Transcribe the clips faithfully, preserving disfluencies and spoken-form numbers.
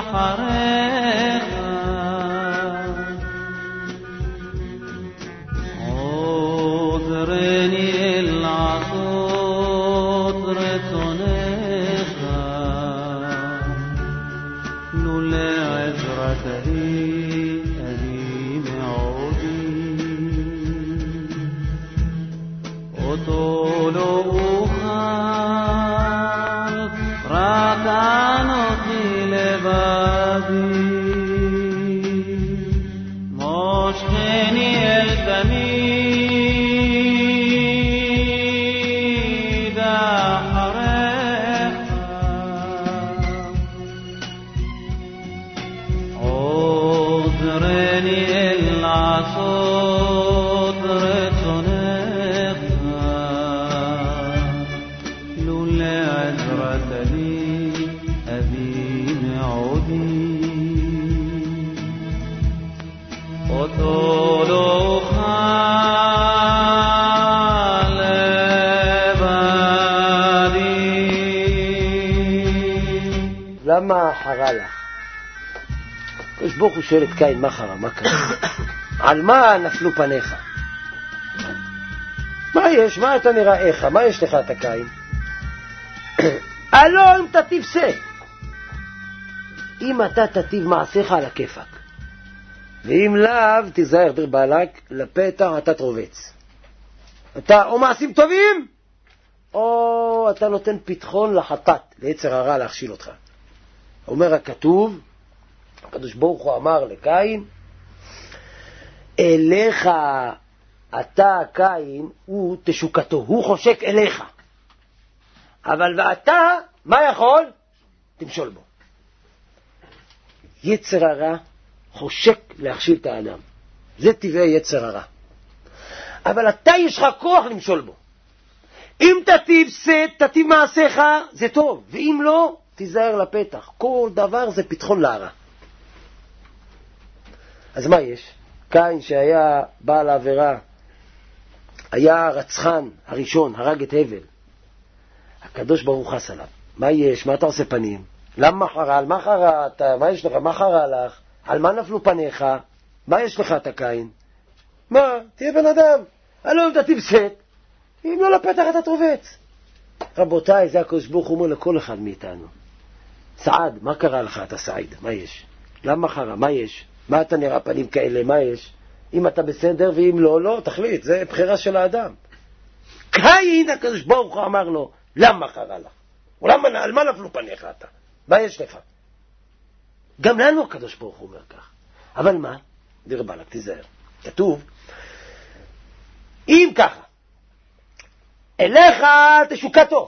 אחריך עוזרני לעשות רצונך לולא עזרתי אני מעודי אותו לא אוכל רק אנוכי לבדי מושכני אל תמיד אחריך עוזרני אל לעשות רצונך לולא עזרתני אבי מעודי אותו לא אוכל לבדי. למה חרה לך? הקדוש ברוך הוא שואל את קין, מה חרה? מה קרה? על מה נפלו פניך? מה יש? מה אתה נראה איך? מה יש לך את הקין? הלא אם תטיב שא. אם אתה תטיב מעשיך על הכיפק, ואם לאו תיזהר דיר בעלק, לפתח אתה תרובץ. אתה או מעשים טובים, או אתה נותן פתחון לחטאת, ליצר הרע להכשיל אותך. אומר הכתוב, הקדוש ברוך הוא אמר לקין, אליך אתה קין הוא תשוקתו, הוא חושק אליך. אבל ואתה, מה יכול? תמשול בו. יצר הרע חושק להכשיל את האדם. זה טבעי יצר הרע. אבל אתה יש לך כוח למשול בו. אם תטיב שא, תטיב מעשיך, זה טוב. ואם לא, תיזהר לפתח. כל דבר זה פתחון להרע. אז מה יש? קין שהיה בעל העבירה, היה רצחן הראשון, הרג את הבל. הקדוש ברוך הוא חס עליו. מה יש? מה אתה עושה פנים? למה חרה? על מה חרה אתה? מה יש לך? מה חרה לך? על מה נפלו פניך? מה יש לך את הקין? מה? תהיה בן אדם. הלא אם תטיב שא, אם לא לפתח אתה תרובץ. רבותיי, זה הקדוש ברוך הוא אומר לכל אחד מאיתנו. סעד, מה קרה לך אתה סעיד? מה יש? למה חרה? מה יש? מה אתה נראה פנים כאלה? מה יש? אם אתה בסדר ואם לא, לא, תחליט, זה בחירה של האדם. קין, הקדוש ברוך הוא אמר לו, למה חרה לך? ולמה, על מה נפלו פניך אתה? מה יש לך? גם לנו הקדוש ברוך הוא אומר כך. אבל מה? דיר בעלק, תיזהר. כתוב, אם ככה, אליך תשוקתו.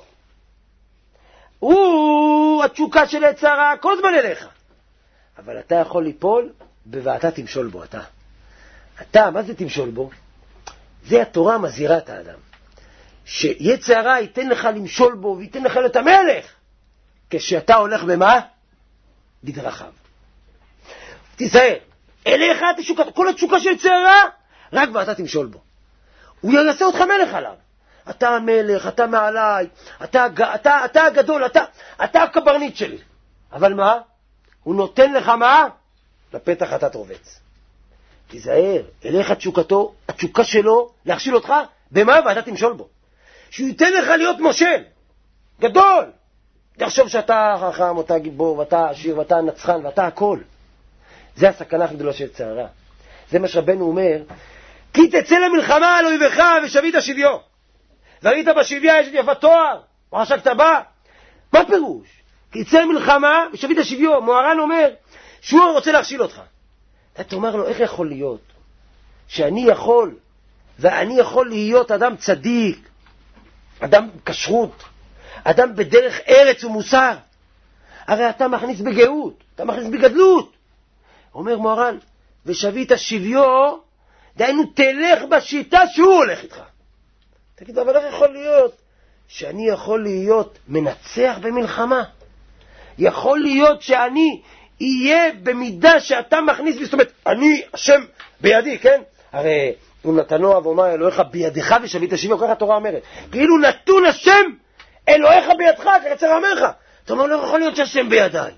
הוא התשוקה של יצר הרע, כל זמן אליך. אבל אתה יכול ליפול, ואתה תמשול בו, אתה. אתה, מה זה תמשול בו? זה התורה מזהירה את האדם. שיצר הרע ייתן לך למשול בו, וייתן לך להיות המלך. כשאתה הולך במה? בדרכיו. תיזהר, אליך תשוקתו, כל התשוקה של יצר הרע, רק ואתה תמשול בו. הוא יעשה אותך מלך עליו. אתה המלך, אתה מעליי, אתה, אתה, אתה הגדול, אתה, אתה הקברניט שלי. אבל מה? הוא נותן לך מה? לפתח אתה תרובץ. תיזהר, אליך תשוקתו, התשוקה שלו, להכשיל אותך, במה? ואתה תמשול בו. שהוא ייתן לך להיות מושל, גדול. תחשוב שאתה חכם, אתה גיבור, ואתה עשיר, ואתה נצחן, ואתה הכל. זה הסכנה הכי גדולה של יצר הרע. זה מה שרבנו אומר, כי תצא למלחמה על אויבך ושבית שביו. וראית בשביה יש את יפת תואר, וחשקת בה. מה פירוש? כי תצא למלחמה ושבית שביו. מוהר"ן אומר שהוא רוצה להכשיל אותך. אתה אומר לו, איך יכול להיות שאני יכול, ואני יכול להיות אדם צדיק, אדם כשרות, אדם בדרך ארץ ומוסר? הרי אתה מכניס בגאות, אתה מכניס בגדלות. אומר מוהר"ן, ושבית שביו, דיינו תלך בשיטה שהוא הולך איתך. תגיד, אבל איך יכול להיות שאני יכול להיות מנצח במלחמה? יכול להיות שאני יהיה במידה שאתה מכניס, זאת אומרת, אני השם בידי, כן? הרי הוא נתנו אבומה אלוהיך בידך ושבית שביו, ככה התורה אומרת. כאילו נתון השם אלוהיך בידך, ככה צריך אומר לך. אתה אומר, לא יכול להיות שהשם בידיי.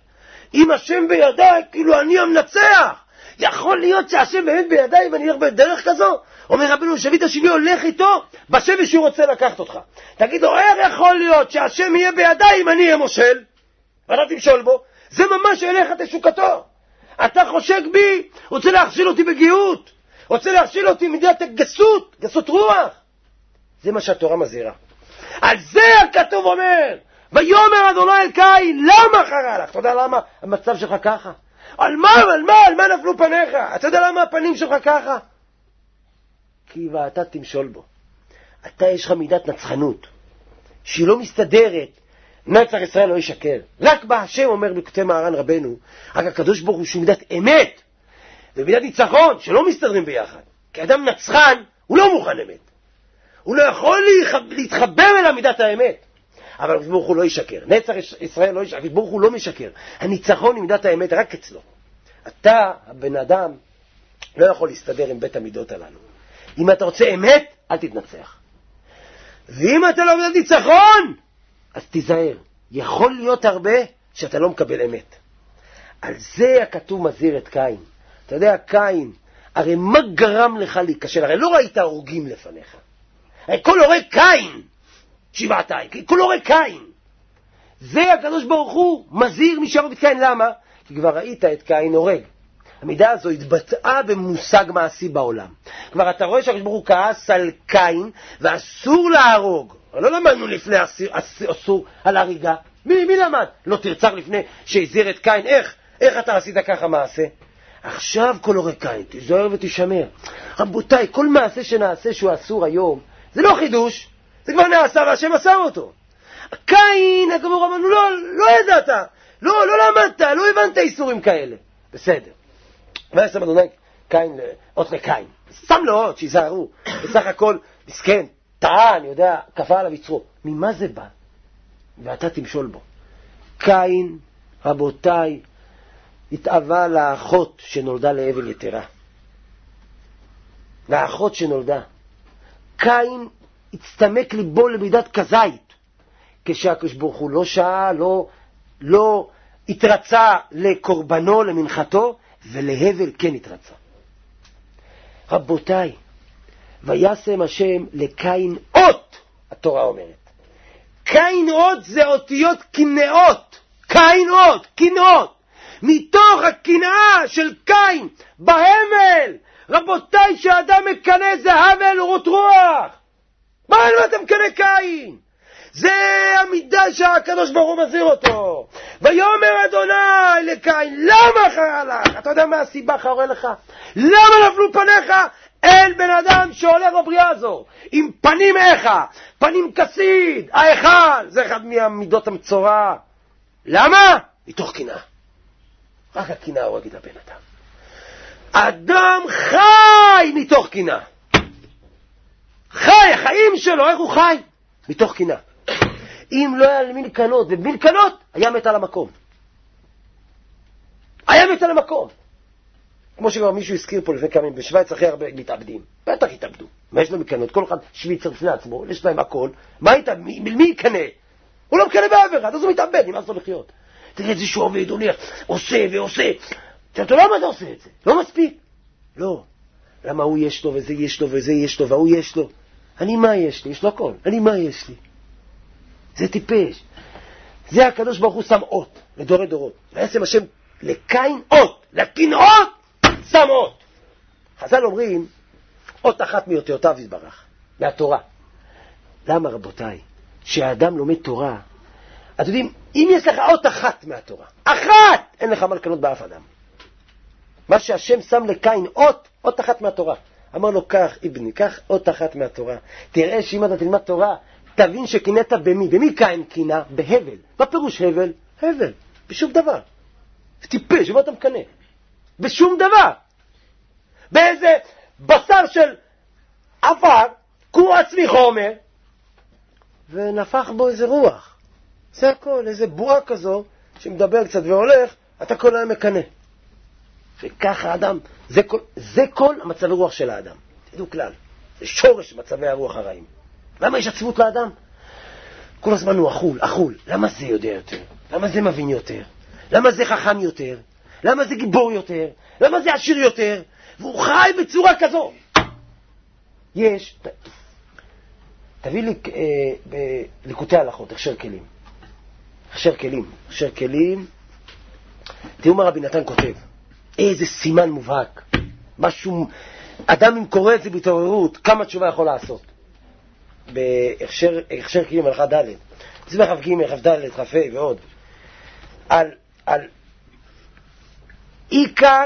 אם השם בידיי, כאילו אני המנצח. יכול להיות שהשם באמת בידיי ואני הולך בדרך כזו? אומר רבנו, שבית השני הולך איתו בשבי שהוא רוצה לקחת אותך. תגיד לו, איך יכול להיות שהשם יהיה בידיי אם אני אהיה מושל? ואתה תמשול בו. זה ממש אליך תשוקתו. אתה חושק בי, רוצה להכשיל אותי בגאות, רוצה להכשיל אותי מדינת הגסות, גסות רוח. זה מה שהתורה מזהירה. על זה הכתוב אומר, ויאמר אדוני אל קין, למה חרה לך? אתה יודע למה המצב שלך ככה? על מה, על מה, על מה נפלו פניך? אתה יודע למה הפנים שלך ככה? כי ואתה תמשול בו. אתה יש לך מידת נצחנות, שהיא לא מסתדרת. נצח ישראל לא ישקר. רק בה השם אומר בכותב מהר"ן רבנו, רק הקדוש ברוך הוא שהוא מידת אמת, ומידת ניצחון, שלא מסתדרים ביחד. כי אדם נצחן, הוא לא מוכן אמת. הוא לא יכול להתחבר אל מידת האמת. אבל הקדוש ברוך הוא לא ישקר. נצח ישראל לא ישקר. הקדוש ברוך הוא לא משקר. הניצחון היא מידת האמת רק אצלו. אתה, הבן אדם, לא יכול להסתדר עם בית המידות הללו. אם אתה רוצה אמת, אל תתנצח. ואם אתה לא מידת ניצחון, אז תיזהר. יכול להיות הרבה שאתה לא מקבל אמת. על זה הכתוב מזהיר את קין. אתה יודע, קין, הרי מה גרם לך להיכשל? הרי לא ראית הורגים לפניך. הרי כל הורג קין, שבעתיים, כל הורג קין. זה הקדוש ברוך הוא מזהיר מי שהורג את קין. למה? כי כבר ראית את קין הורג. המידה הזו התבטאה במושג מעשי בעולם. כבר אתה רואה שהקדוש ברוך הוא כעס על קין, ואסור להרוג. לא למדנו לפני אסור על הריגה. מי, מי למד? לא תרצח לפני שהזהיר את קין. איך? איך אתה עשית ככה מעשה? עכשיו כל הורג קין, תיזהר ותשמר. רבותיי, כל מעשה שנעשה שהוא אסור היום, זה לא חידוש, זה כבר נעשה והשם עשה אותו. קין, הגמור אמרנו, לא, לא ידעת, לא, לא למדת, לא הבנת איסורים כאלה. בסדר. ועשם אדוני קין, אות לקין. שם לו אות, שיזהרו. בסך הכל, מסכן, טעה, אני יודע, כפה עליו יצרו. ממה זה בא? ואתה תמשול בו. קין, רבותיי, התאווה לאחות שנולדה להבל יתרה. לאחות שנולדה. קין הצטמק ליבו למידת כזית. כשהקדוש ברוך הוא לא שעה, לא, לא התרצה לקורבנו, למנחתו, ולהבל כן התרצה. רבותיי, וישם השם לקין אות, התורה אומרת. קין אות זה אותיות קנאות. קין אות, קנאות. מתוך הקנאה של קין בהמל, רבותיי, שהאדם מקנה זה הבל ורות רוח. מה אתה מקנה קין? זה המידה שהקדוש ברוך הוא מזהיר אותו. ויאמר אדוני לקין, למה חרה לך? אתה יודע מה הסיבה חרה לך? למה נפלו פניך? אין בן אדם שהולך בבריאה הזו עם פנים איכה, פנים כסיד, האחד, זה אחד מהמידות המצורע. למה? מתוך קנאה. רק הקנאה הורג את הבן אדם. אדם חי מתוך קנאה. חי, החיים שלו, איך הוא חי? מתוך קנאה. אם לא היה מלקנות, ובמלקנות היה מת על המקום. היה מת על המקום. כמו שכבר מישהו הזכיר פה לפני כמה ימים, בשוויץ הכי הרבה מתאבדים. בטח התאבדו. מה יש לו מקנות? כל אחד שוויצר לפני עצמו, יש להם הכל. מה איתה? מי, מי יקנה? הוא לא מקנה בעבר, אז הוא מתאבד, נמאס לו לחיות. תראה את זה שהוא עובד, הולך, עושה ועושה. אתה למה אתה עושה את זה? לא מספיק. לא. למה הוא יש לו וזה יש לו וזה יש לו והוא יש לו? אני מה יש לי? יש לו הכל. אני מה יש לי? זה טיפש. זה הקדוש ברוך הוא שם אות לדורי דורות. וישם השם לקין אות, לקנאות שם אות. חז"ל אומרים, אות אחת מאותיותיו יתברך, מהתורה. למה רבותיי? שהאדם לומד תורה, אתם יודעים, אם יש לך אות אחת מהתורה, אחת, אין לך מה לקנות באף אדם. מה שהשם שם לקין אות, אות אחת מהתורה. אמר לו, כך אבני, כך אות אחת מהתורה. תראה שאם אתה תלמד תורה, תבין שקינאת במי. במי קין קינה? בהבל. מה פירוש הבל? הבל. בשום דבר. טיפש, ומה אתה מקנה? בשום דבר. באיזה בשר של עפר, קור עצמי חומר, ונפח בו איזה רוח. זה הכל, איזה בועה כזו, שמדבר קצת והולך, אתה כל היום מקנה. וככה האדם, זה כל, זה כל המצבי רוח של האדם. תדעו כלל, זה שורש מצבי הרוח הרעים. למה יש עצבות לאדם? כל הזמן הוא אכול, אכול. למה זה יודע יותר? למה זה מבין יותר? למה זה חכם יותר? למה זה גיבור יותר? למה זה עשיר יותר? והוא חי בצורה כזו. יש, ת, תביא לי אה, ליקוטי הלכות, הכשר כלים. הכשר כלים, הכשר כלים. תראו מה רבי נתן כותב. איזה סימן מובהק. משהו, אדם אם קורא את זה בהתעוררות, כמה תשובה יכול לעשות. בהכשר כלים הלכה ד' זה בחף ג', חף ד', חף ה' ועוד. על, על עיקר,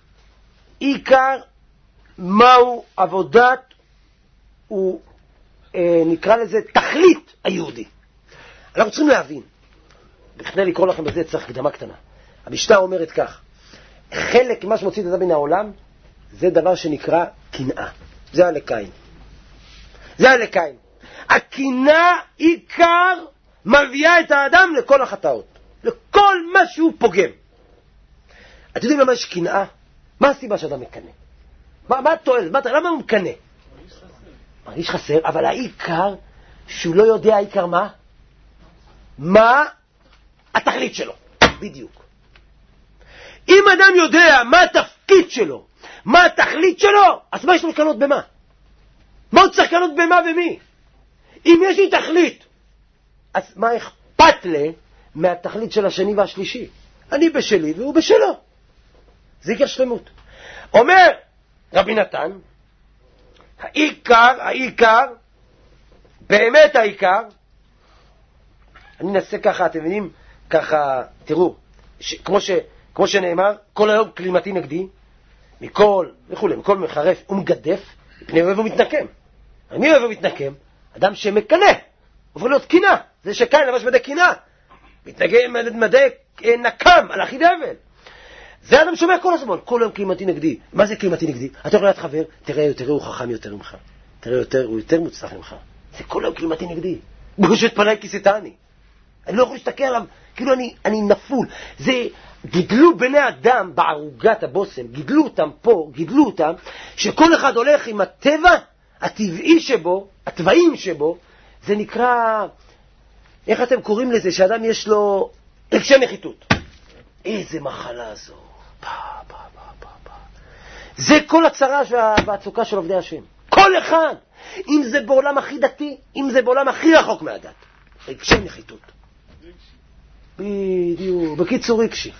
עיקר מהו עבודת, הוא אה, נקרא לזה תכלית היהודי. אנחנו צריכים להבין, בכדי לקרוא לכם בזה צריך קדמה קטנה. המשנה אומרת כך, חלק מה שמוציא את זה מן העולם, זה דבר שנקרא קנאה. זה הלקיים. זה הלקיים. הקנאה עיקר מביאה את האדם לכל החטאות. לכל מה שהוא פוגם. אתם יודעים למה יש קנאה? מה הסיבה שאדם מקנא? מה, מה התועלת? מה, למה הוא מקנא? מרגיש חסר, אבל העיקר שהוא לא יודע העיקר מה? מה התכלית שלו. בדיוק. אם אדם יודע מה התפקיד שלו, מה התכלית שלו, אז מה יש לו לקנות במה? מה הוא צריך לקנות במה ומי? אם יש לי תכלית, אז מה אכפת לי מהתכלית של השני והשלישי? אני בשלי והוא בשלו. זה עיקר שלמות. אומר רבי נתן, העיקר, העיקר, באמת העיקר, אני נעשה ככה, אתם מבינים? ככה, תראו, ש, כמו, ש, כמו שנאמר, כל היום כלימתי נגדי, מכל, וכולי, מכל מחרף ומגדף, מפני אוהב ומתנקם. אני אוהב ומתנקם, אדם שמקנא, עובר להיות קינה, זה שקין לבש מדי קינה, מתנגם מדי נקם על אחי דבל. זה אדם שומע כל הזמן, כל היום כלימתי נגדי. מה זה כלימתי נגדי? אתה יכול להיות חבר, תראה יותר, הוא חכם יותר ממך. תראה יותר, הוא יותר מוצלח ממך. זה כל היום כלימתי נגדי. בוש את פניי כיסתני. אני לא יכול להסתכל עליו, כאילו אני, אני נפול. זה, גידלו בני אדם בערוגת הבוסם, גידלו אותם פה, גידלו אותם, שכל אחד הולך עם הטבע הטבעי שבו, הטבעים שבו, זה נקרא, איך אתם קוראים לזה, שאדם יש לו רגשי נחיתות. איזה מחלה זו. פה, פה, פה, פה, פה. זה כל הצרה והצוקה של עובדי השם. כל אחד, אם זה בעולם הכי דתי, אם זה בעולם הכי רחוק מהדת. רגשי נחיתות. בדיוק, בקיצור רגשי.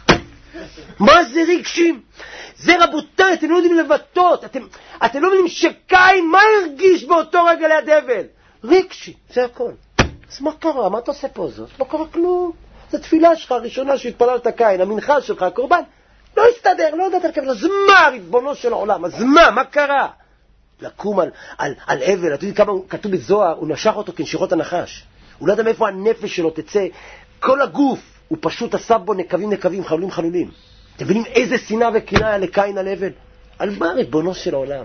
מה זה רגשים? זה רבותיי, אתם לא יודעים לבטות, אתם, אתם לא יודעים שקין, מה הרגיש באותו רגע ליד אבל? רגשי, זה הכל. אז מה קרה? מה אתה עושה פה זאת? לא קרה כלום. זו תפילה שלך הראשונה שהתפללת קין, המנחה שלך, הקורבן, לא הסתדר, לא יודעת על כבל, אז מה ריבונו של העולם? אז מה? מה קרה? לקום על, על, על אבל, אתם יודעים כמה כתוב בזוהר, הוא נשך אותו כנשיכות הנחש. הוא לא יודע מאיפה הנפש שלו תצא, כל הגוף, הוא פשוט עשה בו נקבים נקבים, חלולים חלולים. אתם מבינים איזה שנאה וקנאה היה לקין על אבל? על מה ריבונו של העולם?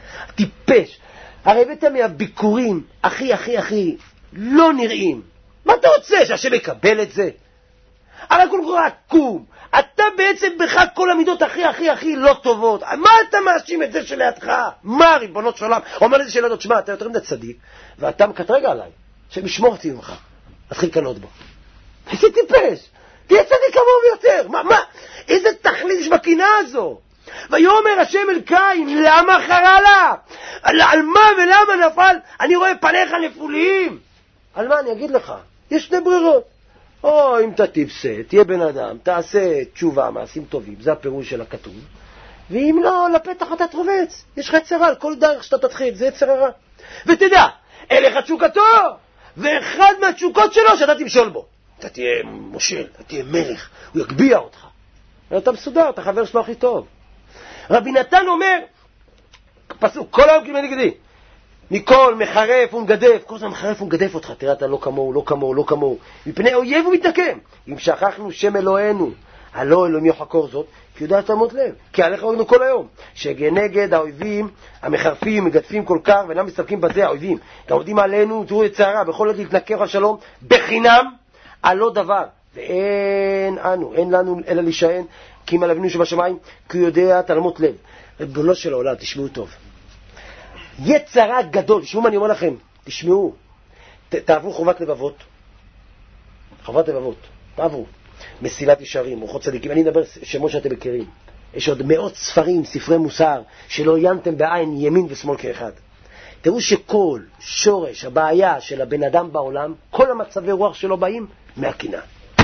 טיפש. הרי הבאתם מהביקורים הכי הכי הכי לא נראים. מה אתה רוצה? שהשם יקבל את זה? הרי כל כך עקום. אתה בעצם בך כל המידות הכי הכי הכי לא טובות. מה אתה מאשים את זה שלידך? מה ריבונות של עולם? אומר לזה שלדות, שמה, אתה יותר מדי צדיק, ואתה מקטרג עליי, שמשמור אותי ממך. התחיל קנות בו. איזה טיפש. תהיה צדיק כמוהו ביותר. מה, מה? איזה תכלית יש בקנאה הזו? ויאמר השם אל קין, למה חרה לה? על, על מה ולמה נפל? אני רואה פניך נפוליים. על מה אני אגיד לך? יש שתי ברירות. או אם אתה תפסה, תהיה בן אדם, תעשה תשובה, מעשים טובים, זה הפירוש של הכתוב. ואם לא, לפתח אתה תרובץ. יש לך יצר על כל דרך שאתה תתחיל, זה יצר הרע. ותדע, אליך תשוקתו, ואחד מהתשוקות שלו שאתה תמשול בו. אתה תהיה מושל, אתה תהיה מלך, הוא יגביע אותך. ואתה מסודר, אתה חבר שלו הכי טוב. רבי נתן אומר, פסוק, כל היום כמי נגדי, מכל מחרף ומגדף, כל הזמן מחרף ומגדף אותך, תראה אתה לא כמוהו, לא כמוהו, לא כמוהו, מפני אויב הוא מתנקם. אם שכחנו שם אלוהינו, הלא אלוהים יחקור זאת, כי יודע תמות לב, כי עליך ראינו כל היום, שגנגד האויבים, המחרפים, מגדפים כל כך, ואינם מסתפקים בזה האויבים, גם עובדים עלינו, תראו את צערה, בכל עת להתנקר על שלום, בחינם, על לא דבר, ואין אנו, אין לנו אלא להישען, כי אם על אבינו שבשמיים, כי הוא יודע תלמות לב. ריבונו של העולם, תשמעו טוב. יצרה גדול, תשמעו מה אני אומר לכם, תשמעו, ת, תעברו חובת לבבות, חובת לבבות, תעברו. מסילת ישרים, רוחות צדיקים, אני מדבר שמות שאתם מכירים. יש עוד מאות ספרים, ספרי מוסר, שלא עיינתם בעין ימין ושמאל כאחד. תראו שכל שורש הבעיה של הבן אדם בעולם, כל המצבי רוח שלו באים מהקנאה.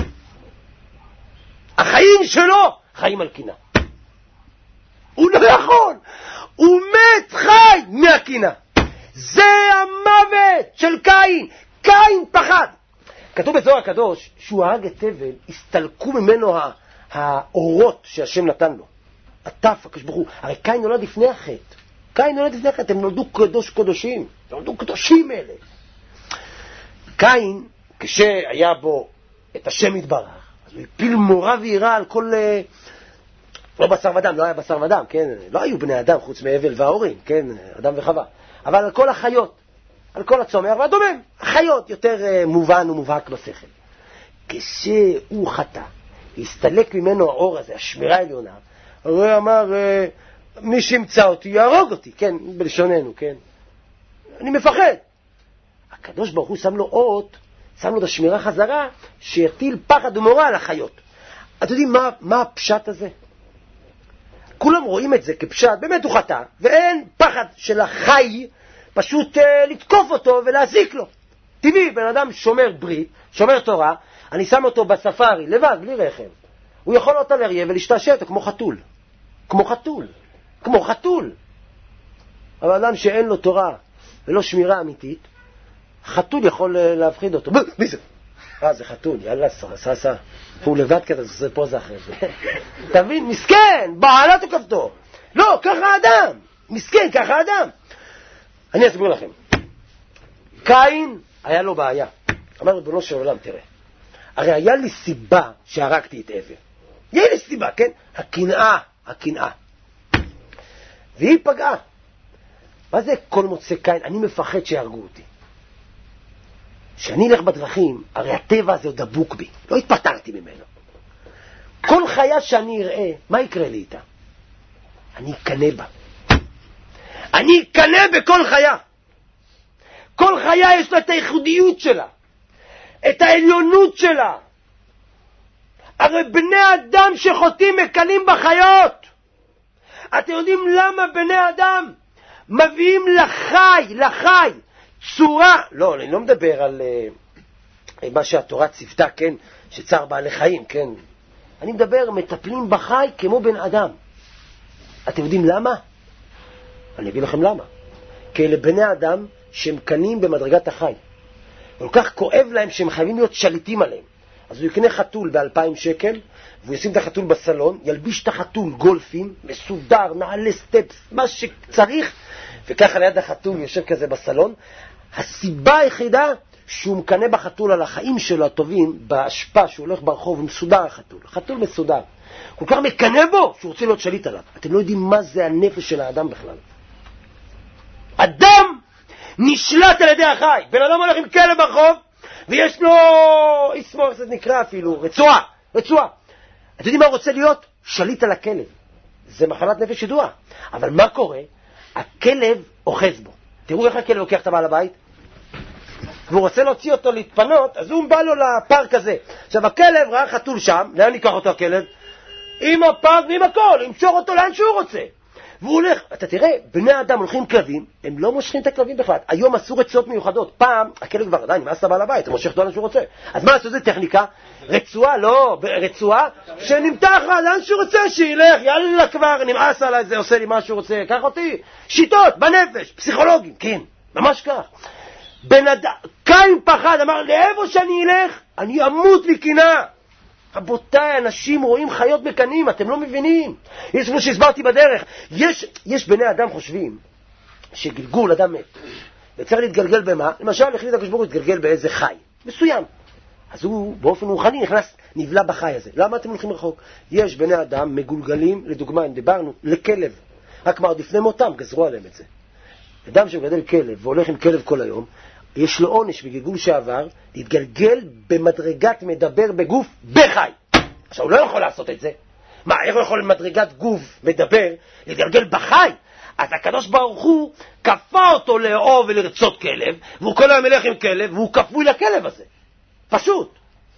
החיים שלו חיים על קנאה. הוא לא יכול, הוא מת חי מהקנאה. זה המוות של קין. קין פחד. כתוב בזוהר הקדוש שהוא הרג את הבל, הסתלקו ממנו האורות שהשם נתן לו. הטף, הקדוש ברוך הוא. הרי קין נולד לפני החטא. קין נולד לפני החטא, הם נולדו קדוש קדושים. נולדו קדושים אלה. קין, כשהיה בו את השם יתברך, אז הוא הפיל מורה ויראה על כל... לא בשר ודם, לא היה בשר ודם, כן? לא היו בני אדם חוץ מהבל וההורים, כן? אדם וחווה. אבל על כל החיות, על כל הצומח והדומם. החיות יותר uh, מובן ומובהק בשכל. כשהוא חטא, הסתלק ממנו האור הזה, השמירה העליונה, הוא אמר, uh, מי שימצא אותי יהרוג אותי, כן? בלשוננו, כן? אני מפחד. הקדוש ברוך הוא שם לו אות, שם לו את השמירה חזרה, שיטיל פחד ומורא על החיות. אתם יודעים מה, מה הפשט הזה? כולם רואים את זה כפשט, באמת הוא חטא, ואין פחד של החי פשוט אה, לתקוף אותו ולהזיק לו. טבעי, בן אדם שומר ברית, שומר תורה, אני שם אותו בספארי, לבד, בלי רחם. הוא יכול להיות על אריה ולהשתעשע אותו כמו חתול. כמו חתול. כמו חתול. אבל אדם שאין לו תורה ולא שמירה אמיתית, חתול יכול להפחיד אותו. מי זה? אה, זה חתול, יאללה, ססה. הוא לבד כזה, זה פוזה אחרי זה. תבין, מסכן, בעלה תוקפתו. לא, ככה אדם. מסכן, ככה אדם. אני אסביר לכם. קין היה לו בעיה. אמר ריבונו של עולם, תראה. הרי היה לי סיבה שהרגתי את הבל. יהיה לי סיבה, כן? הקנאה, הקנאה. והיא פגעה. מה זה כל מוצא קין? אני מפחד שיהרגו אותי. כשאני אלך בדרכים, הרי הטבע הזה עוד דבוק בי. לא התפטרתי ממנו. כל חיה שאני אראה, מה יקרה לי איתה? אני אקנה בה. אני אקנה בכל חיה. כל חיה יש לה את הייחודיות שלה. את העליונות שלה. הרי בני אדם שחוטאים מקנים בחיות. אתם יודעים למה בני אדם מביאים לחי, לחי, צורה, לא, אני לא מדבר על uh, מה שהתורה צפתה, כן, שצער בעלי חיים, כן. אני מדבר, מטפלים בחי כמו בן אדם. אתם יודעים למה? אני אגיד לכם למה. כי אלה בני אדם שהם קנים במדרגת החי. כל כך כואב להם שהם חייבים להיות שליטים עליהם. אז הוא יקנה חתול באלפיים שקל, והוא ישים את החתול בסלון, ילביש את החתול גולפים, מסודר, נעלי סטפס, מה שצריך, וככה ליד החתול יושב כזה בסלון. הסיבה היחידה שהוא מקנה בחתול על החיים שלו הטובים, בהשפעה שהוא הולך ברחוב, הוא מסודר החתול. חתול מסודר. כל כך מקנה בו שהוא רוצה להיות שליט עליו. אתם לא יודעים מה זה הנפש של האדם בכלל. אדם נשלט על ידי החי. בן אדם הולך עם כלב ברחוב, ויש לו, יסמור, זה נקרא אפילו, רצועה, רצועה. אתם יודעים מה הוא רוצה להיות? שליט על הכלב. זה מחלת נפש ידועה. אבל מה קורה? הכלב אוחז בו. תראו איך הכלב לוקח את הבעל הבית. והוא רוצה להוציא אותו להתפנות, אז הוא בא לו לפארק הזה. עכשיו הכלב ראה חתול שם, לאן ניקח אותו הכלב? עם הפארק ועם הכל, ימשוך אותו לאן שהוא רוצה. והוא הולך, אתה תראה, בני אדם הולכים כלבים, הם לא מושכים את הכלבים בכלל. היום עשו רצועות מיוחדות. פעם, הכלב כבר עדיין, מה עשה בעל הבית? הוא מושך אותו לאן שהוא רוצה. אז מה עשו? זה טכניקה? רצועה, לא, רצועה שנמתח לאן שהוא רוצה, שילך, יאללה כבר, נמאס עליי, זה עושה לי מה שהוא רוצה, קח אותי. שיטות, בנפש, פסיכולוגים, כן, ממש כך. בן אדם, קין פחד, אמר, לאיפה שאני אלך, אני אמות מקנאה. רבותיי, אנשים רואים חיות מקנים, אתם לא מבינים. יש כמו שהסברתי בדרך, יש, יש בני אדם חושבים שגלגול אדם מת, וצריך להתגלגל במה? למשל, החליט הקדוש ברוך הוא להתגלגל באיזה חי מסוים. אז הוא באופן רוחני נכנס, נבלע בחי הזה. למה אתם הולכים רחוק? יש בני אדם מגולגלים, לדוגמה, אם דיברנו, לכלב. רק מה, עוד לפני מותם גזרו עליהם את זה. אדם שמגדל כלב והולך עם כלב כל היום, יש לו עונש בגלגול שעבר, להתגלגל במדרגת מדבר בגוף בחי. עכשיו, הוא לא יכול לעשות את זה. מה, איך הוא יכול במדרגת גוף מדבר, להתגלגל בחי? אז הקדוש ברוך הוא כפה אותו לאהוב ולרצות כלב, והוא כל היום ילך עם כלב, והוא כפוי לכלב הזה. פשוט.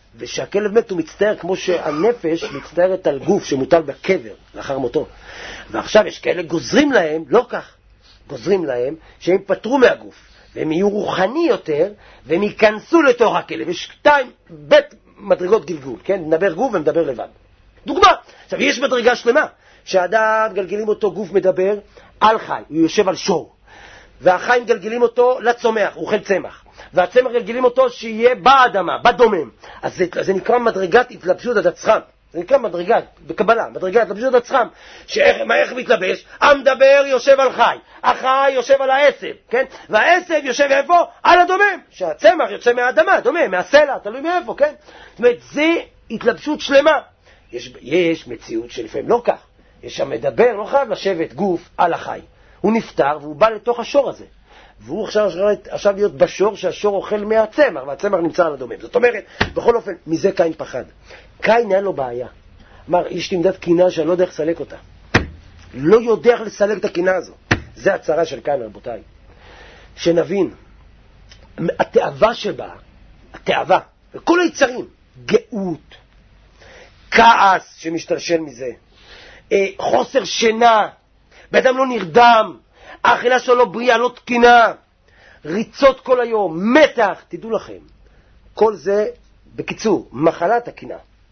ושהכלב מת הוא מצטער כמו שהנפש מצטערת על גוף שמוטל בקבר לאחר מותו. ועכשיו יש כאלה גוזרים להם, לא כך, גוזרים להם שהם פטרו מהגוף, והם יהיו רוחני יותר, והם ייכנסו לתוך הכלב. יש שתיים, בית מדרגות גלגול, כן? מדבר גוף ומדבר לבד. דוגמה, עכשיו יש מדרגה שלמה, שהאדם גלגלים אותו גוף מדבר על חי, הוא יושב על שור, והחיים גלגלים אותו לצומח, הוא אוכל צמח, והצמח גלגלים אותו שיהיה באדמה, בדומם. אז זה, זה נקרא מדרגת התלבשות עד עצחם. זה נקרא מדרגת, בקבלה, מדרגת התלבשות עד עצחם. שאיך, מה, איך מתלבש? המדבר יושב על חי, החי יושב על העשב, כן? והעשב יושב איפה? על הדומם. שהצמח יוצא מהאדמה, דומם, מהסלע, תלוי מאיפה, כן? זאת אומרת, זה התלבשות שלמה. יש, יש מציאות שלפעמים לא כך. יש המדבר, לא חייב לשבת גוף על החי. הוא נפטר והוא בא לתוך השור הזה. והוא עכשיו, עכשיו להיות בשור שהשור אוכל מהצמח, והצמח נמצא על הדומם. זאת אומרת, בכל אופן, מזה קין פחד. קין היה לו בעיה. אמר, יש לי עמדת קינה שאני לא יודע איך לסלק אותה. לא יודע איך לסלק את הקינה הזו. זה הצרה של קין, רבותיי. שנבין, התאווה שבה, התאווה, וכל היצרים, גאות, כעס שמשתלשל מזה, חוסר שינה, באדם לא נרדם, האכילה שלו לא בריאה, לא תקינה, ריצות כל היום, מתח, תדעו לכם, כל זה, בקיצור, מחלת הקינה.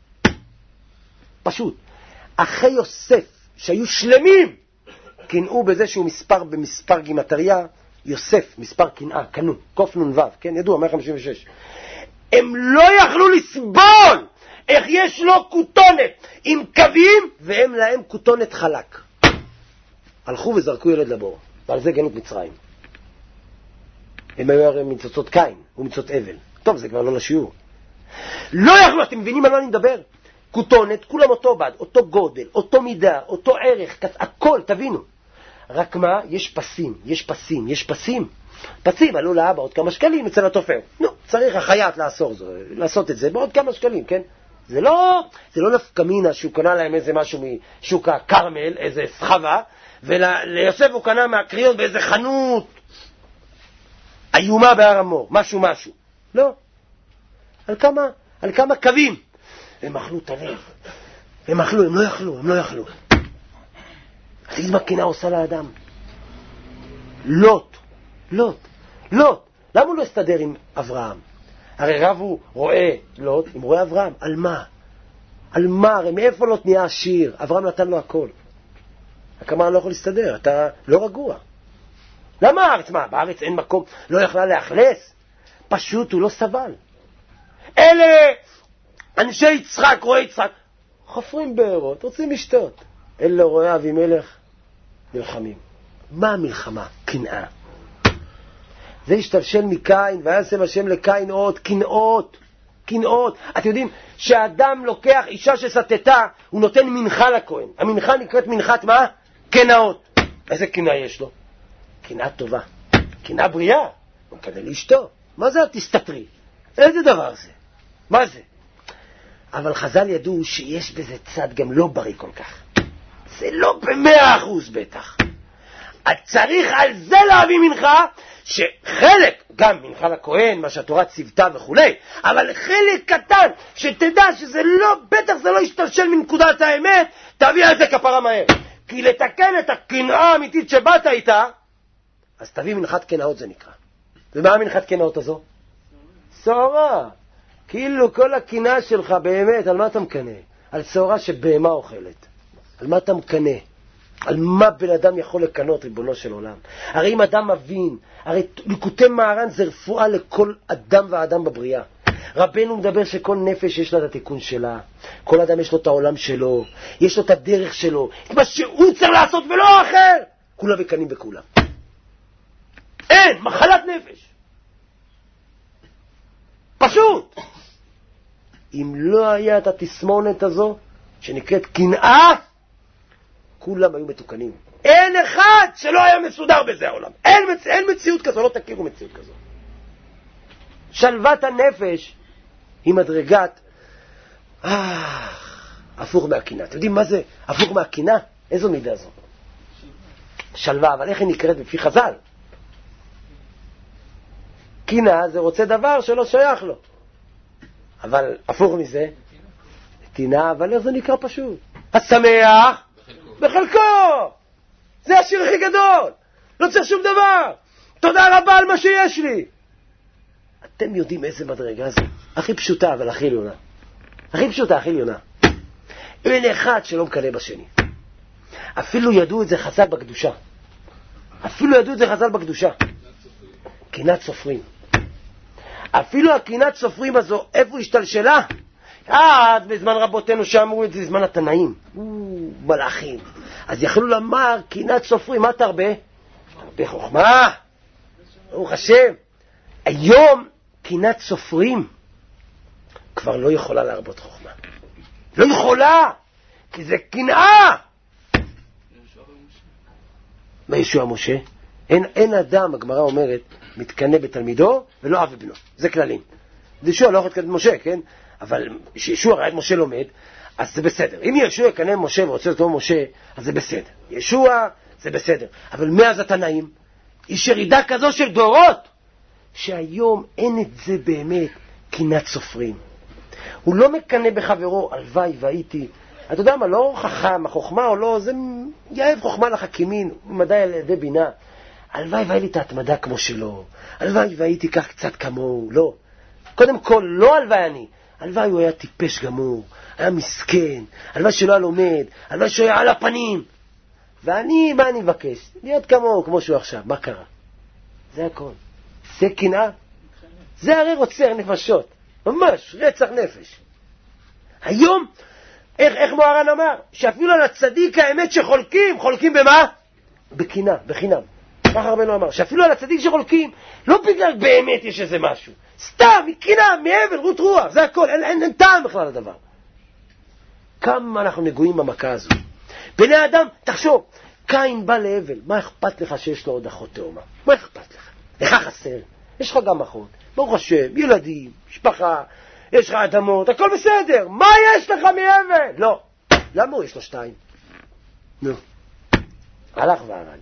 פשוט. אחי יוסף, שהיו שלמים, קינאו בזה שהוא מספר במספר גימטריה, יוסף, מספר קנאה, קנו, קוף נון וו, כן, ידוע, מאה חמישים ושש. הם לא יכלו לסבול איך יש לו כותונת עם קווים, והם להם כותונת חלק. הלכו וזרקו ילד לבור, ועל זה גלות מצרים. הם היו הרי מצוצות קין ומצוצות אבל. טוב, זה כבר לא לשיעור. לא יכלו, אתם מבינים על מה אני מדבר? כותונת, כולם אותו בד, אותו גודל, אותו מידה, אותו ערך, הכל, תבינו. רק מה? יש פסים, יש פסים, יש פסים. פסים עלו לאבא עוד כמה שקלים אצל התופר. נו, צריך החייט לעשות, לעשות את זה בעוד כמה שקלים, כן? זה לא, זה לא נפקמינה שהוא קנה להם איזה משהו משוק הקרמל, איזה סחבה, וליוסף הוא קנה מהקריות באיזה חנות איומה בהר המור, משהו משהו. לא. על כמה, על כמה קווים. הם אכלו את הלב. הם אכלו, הם לא יכלו, הם לא יכלו. תגיד מה קינה עושה לאדם. לוט, לוט, לוט. למה הוא לא הסתדר עם אברהם? הרי רב הוא רואה לוט, אם רואה אברהם, על מה? על מה? הרי מאיפה לוט נהיה עשיר? אברהם נתן לו הכל. הכמה לא יכול להסתדר, אתה לא רגוע. למה הארץ? מה, בארץ אין מקום, לא יכלה להכלס? פשוט הוא לא סבל. אלה אנשי יצחק, רואי יצחק, חופרים בארות, רוצים לשתות. אלה רואה אבימלך, נלחמים. מה המלחמה? קנאה. זה השתלשל מקין, ויעשם השם לקין עוד, קנאות, קנאות. אתם יודעים שהאדם לוקח אישה שסתתה, הוא נותן מנחה לכהן. המנחה נקראת מנחת מה? קנאות. איזה קנאה יש לו? קנאה טובה, קנאה בריאה. הוא מקנה לאשתו. מה זה תסתתרי? איזה דבר זה? מה זה? אבל חז"ל ידעו שיש בזה צד גם לא בריא כל כך. זה לא במאה אחוז בטח. את צריך על זה להביא מנחה, שחלק, גם מנחה לכהן, מה שהתורה ציוותה וכו', אבל חלק קטן, שתדע שזה לא, בטח זה לא ישתלשל מנקודת האמת, תביא על זה כפרה מהר. כי לתקן את הקנאה האמיתית שבאת איתה, אז תביא מנחת קנאות זה נקרא. ומה המנחת קנאות הזו? סעורה. כאילו כל הקנאה שלך באמת, על מה אתה מקנה? על סעורה שבהמה אוכלת. על מה אתה מקנה? על מה בן אדם יכול לקנות, ריבונו של עולם? הרי אם אדם מבין, הרי ליקוטי מהר"ן זה רפואה לכל אדם ואדם בבריאה. רבנו מדבר שכל נפש יש לה את התיקון שלה, כל אדם יש לו את העולם שלו, יש לו את הדרך שלו, את מה שהוא צריך לעשות ולא אחר. כולם וקנים בכולם. אין, מחלת נפש. פשוט. אם לא היה את התסמונת הזו, שנקראת קנאה, כולם היו מתוקנים. אין אחד שלא היה מסודר בזה העולם. אין, מצ... אין מציאות כזו, לא תכירו מציאות כזו. שלוות הנפש היא מדרגת, אה, הפוך מהקנאה. אתם יודעים מה זה הפוך מהקנאה? איזו מידה זו? שלווה, אבל איך היא נקראת בפי חז"ל? קנאה זה רוצה דבר שלא שייך לו. אבל הפוך מזה, קנאה, אבל איך זה נקרא פשוט? השמח בחלקו. זה השיר הכי גדול. לא צריך שום דבר. תודה רבה על מה שיש לי. אתם יודעים איזה מדרגה זה? הכי פשוטה, אבל הכי עליונה. הכי פשוטה, הכי עליונה. אין אחד שלא מקנא בשני. אפילו ידעו את זה חז"ל בקדושה. אפילו ידעו את זה חז"ל בקדושה. קנאת סופרים. אפילו הקנאת סופרים הזו, איפה השתלשלה? עד בזמן רבותינו שאמרו את זה, זמן התנאים. מלאכים. אז יכלו לומר, קנאת סופרים, מה תרבה? תרבה חוכמה. ברוך השם. היום קנאת סופרים כבר לא יכולה להרבות חוכמה. לא יכולה, כי זה קנאה. מה ישוע משה? אין, אין אדם, הגמרא אומרת, מתקנא בתלמידו ולא אב בבנו. זה כללים. ישוע לא יכול להתקנא במשה, כן? אבל כשישוע ראה את משה לומד, אז זה בסדר. אם ישוע יקנא משה ורוצה לתת משה, אז זה בסדר. ישוע זה בסדר. אבל מאז התנאים, יש ירידה כזו של דורות, שהיום אין את זה באמת קנאת סופרים. הוא לא מקנא בחברו, הלוואי והייתי. אתה יודע מה, לא חכם, החוכמה או לא, זה יאהב חוכמה לחכימין, מדעי על ידי בינה. הלוואי והייתי את ההתמדה כמו שלו. הלוואי והייתי כך קצת כמוהו, לא. קודם כל, לא הלוואי אני. הלוואי הוא היה טיפש גמור, היה מסכן, הלוואי שלא היה לומד, הלוואי שהוא היה על הפנים. ואני, מה אני מבקש? להיות כמוהו, כמו שהוא עכשיו. מה קרה? זה הכל. זה קנאה? זה הרי רוצח נפשות. ממש, רצח נפש. היום, איך, איך מוהר"ן אמר? שאפילו על הצדיק האמת שחולקים, חולקים במה? בקנאה, בחינם. ככה רבנו אמר, שאפילו על הצדיק שחולקים, לא בגלל באמת יש איזה משהו. סתם, מקנאה, מהבל, רות רוח, זה הכל, אין, אין, אין טעם בכלל לדבר. כמה אנחנו נגועים במכה הזו. בני אדם, תחשוב, קין בא להבל, מה אכפת לך שיש לו עוד אחות תאומה? מה אכפת לך? לך חסר, יש לך גם אחות, ברוך השם, ילדים, משפחה, יש לך אדמות, הכל בסדר, מה יש לך מהבל? לא, למה הוא יש לו שתיים? נו, הלך והרג.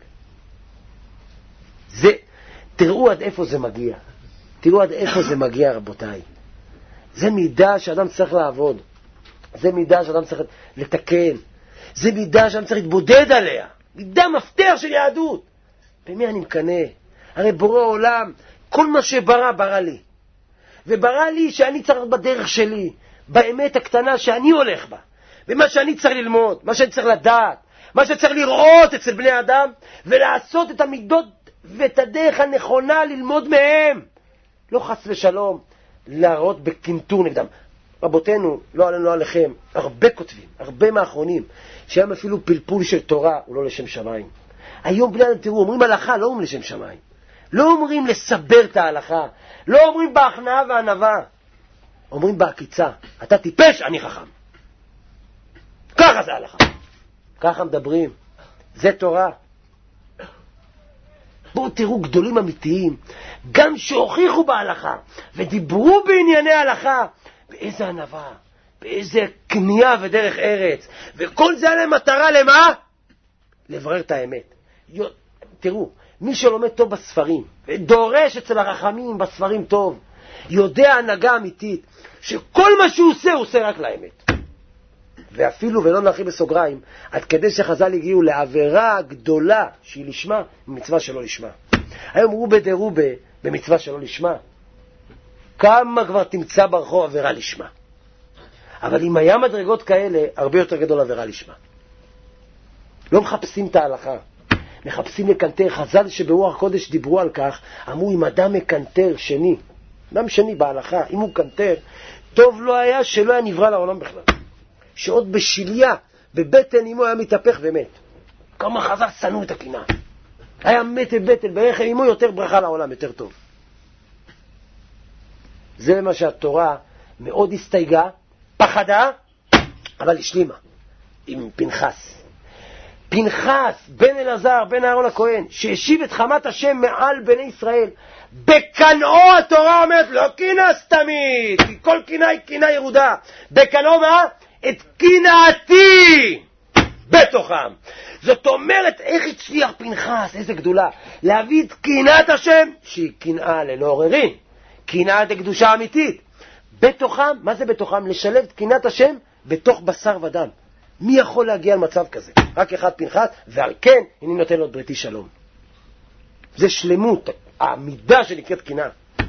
זה, תראו עד איפה זה מגיע, תראו עד איפה זה מגיע רבותיי. זה מידה שאדם צריך לעבוד, זה מידה שאדם צריך לתקן, זה מידה שאדם צריך להתבודד עליה, מידה מפתח של יהדות. במי אני מקנא? הרי בורא עולם, כל מה שברא, ברא לי. וברא לי שאני צריך בדרך שלי, באמת הקטנה שאני הולך בה, במה שאני צריך ללמוד, מה שאני צריך לדעת, מה שצריך לראות אצל בני אדם, ולעשות את המידות ואת הדרך הנכונה ללמוד מהם. לא חס ושלום להראות בקנטור נגדם. רבותינו, לא עלינו, לא עליכם, הרבה כותבים, הרבה מאחרונים, שהם אפילו פלפול של תורה, הוא לא לשם שמיים. היום בני אדם, תראו, אומרים הלכה, לא אומרים לשם שמיים. לא אומרים לסבר את ההלכה, לא אומרים בהכנעה והענווה, אומרים בהקיצה, אתה טיפש, אני חכם. ככה זה הלכה. ככה מדברים. זה תורה. בואו תראו גדולים אמיתיים, גם שהוכיחו בהלכה, ודיברו בענייני הלכה, באיזה ענווה, באיזה קנייה ודרך ארץ, וכל זה עליהם מטרה למה? לברר את האמת. תראו, מי שלומד טוב בספרים, ודורש אצל הרחמים בספרים טוב, יודע הנהגה אמיתית, שכל מה שהוא עושה, הוא עושה רק לאמת. ואפילו, ולא נרחיב בסוגריים, עד כדי שחז"ל הגיעו לעבירה גדולה שהיא לשמה, במצווה שלא לשמה. היום רובה דרובה במצווה שלא לשמה. כמה כבר תמצא ברחוב עבירה לשמה. אבל אם היה מדרגות כאלה, הרבה יותר גדול עבירה לשמה. לא מחפשים את ההלכה. מחפשים לקנטר. חז"ל שברוח קודש דיברו על כך, אמרו אם אדם מקנטר שני, אדם שני בהלכה, אם הוא קנטר, טוב לא היה שלא היה נברא לעולם בכלל. שעוד בשיליה, בבטן אמו היה מתהפך ומת. כמה חז"ל שנאו את הקנאה. היה מת בבטן, ברחם אמו יותר ברכה לעולם, יותר טוב. זה מה שהתורה מאוד הסתייגה, פחדה, אבל השלימה, עם פנחס. פנחס, בן אלעזר, בן אהרון הכהן, שהשיב את חמת השם מעל בני ישראל, בקנאו התורה אומרת, לא קנאה סתמית, כי כל קנאה היא קנאה ירודה. בקנאו מה? את קנאתי בתוכם. זאת אומרת, איך הצליח פנחס, איזה גדולה, להביא את קנאת השם, שהיא קנאה ללא עוררין, קנאה לקדושה אמיתית, בתוכם, מה זה בתוכם? לשלב תקינת השם בתוך בשר ודם. מי יכול להגיע למצב כזה? רק אחד פנחס, ועל כן אני נותן לו את בריתי שלום. זה שלמות, העמידה שנקראת תקינה.